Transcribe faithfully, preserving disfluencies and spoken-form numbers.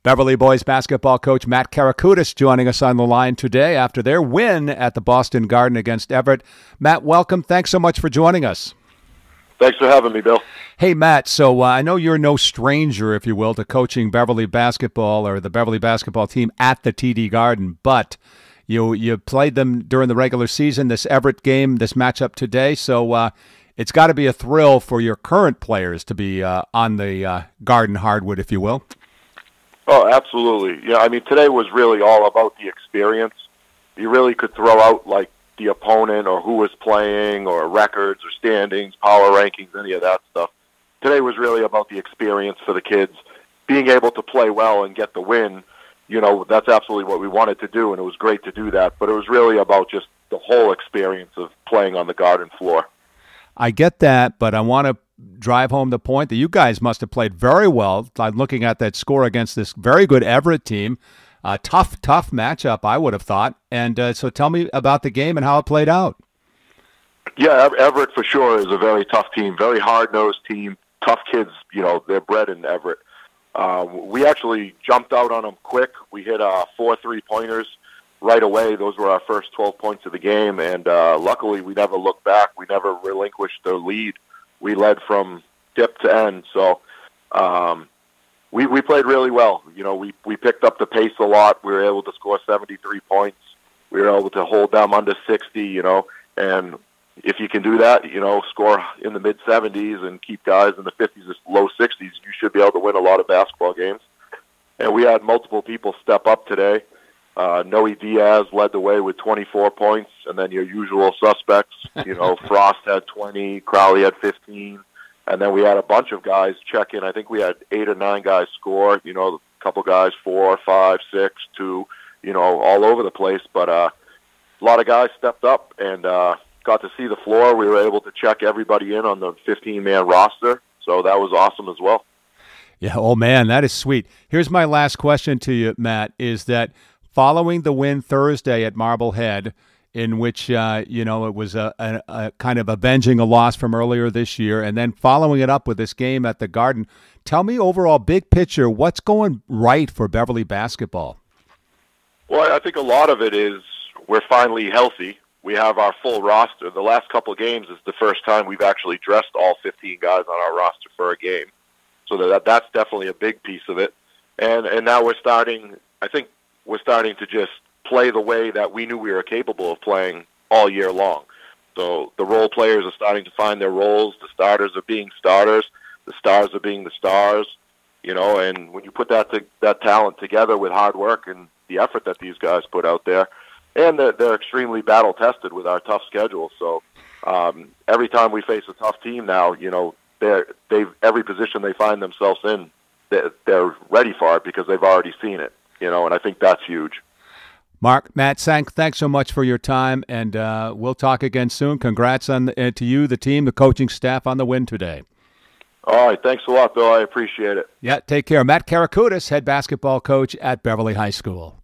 Beverly boys basketball coach Matt Karakutis joining us on the line today after their win at the Boston Garden against Everett. Matt, welcome. Thanks so much for joining us. Thanks for having me, Bill. Hey, Matt, so uh, I know you're no stranger, if you will, to coaching Beverly basketball or the Beverly basketball team at the T D Garden, but you you played them during the regular season, this Everett game, this matchup today, so uh, it's got to be a thrill for your current players to be uh, on the uh, Garden hardwood, if you will. Oh, absolutely. Yeah, I mean, today was really all about the experience. You really could throw out, like, the opponent or who was playing or records or standings, power rankings, any of that stuff. Today was really about the experience for the kids. Being able to play well and get the win, you know, that's absolutely what we wanted to do, and it was great to do that. But it was really about just the whole experience of playing on the Garden floor. I get that, but I want to drive home the point that you guys must have played very well. I'm looking at that score against this very good Everett team. Uh, tough, tough matchup, I would have thought. And uh, so tell me about the game and how it played out. Yeah, Everett for sure is a very tough team, very hard-nosed team, tough kids. You know, they're bred in Everett. Uh, we actually jumped out on them quick. We hit uh, four three-pointers right away. Those were our first twelve points of the game, and uh, luckily we never looked back. We never relinquished the lead. We led from tip to end, so um, we we played really well. You know, we, we picked up the pace a lot. We were able to score seventy-three points. We were able to hold them under sixty, you know, and if you can do that, you know, score in the mid-seventies and keep guys in the fifties or low sixties, you should be able to win a lot of basketball games. And we had multiple people step up today. Uh, Noe Diaz led the way with twenty-four points, and then your usual suspects. You know, Frost had twenty, Crowley had fifteen, and then we had a bunch of guys check in. I think we had eight or nine guys score. You know, a couple guys, four, five, six, two. You know, all over the place. But uh, a lot of guys stepped up and uh, got to see the floor. We were able to check everybody in on the fifteen-man roster, so that was awesome as well. Yeah, oh man, that is sweet. Here's my last question to you, Matt, is that following the win Thursday at Marblehead, in which, uh, you know, it was a, a, a kind of avenging a loss from earlier this year, and then following it up with this game at the Garden, tell me overall, big picture, what's going right for Beverly basketball? Well, I think a lot of it is we're finally healthy. We have our full roster. The last couple of games is the first time we've actually dressed all fifteen guys on our roster for a game. So that that's definitely a big piece of it. And and now we're starting, I think, we're starting to just play the way that we knew we were capable of playing all year long. So the role players are starting to find their roles. The starters are being starters. The stars are being the stars. You know, and when you put that to, that talent together with hard work and the effort that these guys put out there, and they're, they're extremely battle-tested with our tough schedule. So um, every time we face a tough team now, you know, they're, they've every position they find themselves in, they're, they're ready for it because they've already seen it. You know, and I think that's huge. Mark, Matt, Sank, thanks so much for your time, and uh, we'll talk again soon. Congrats on uh, to you, the team, the coaching staff on the win today. All right, thanks a lot, Bill. I appreciate it. Yeah, take care. Matt Karakutis, head basketball coach at Beverly High School.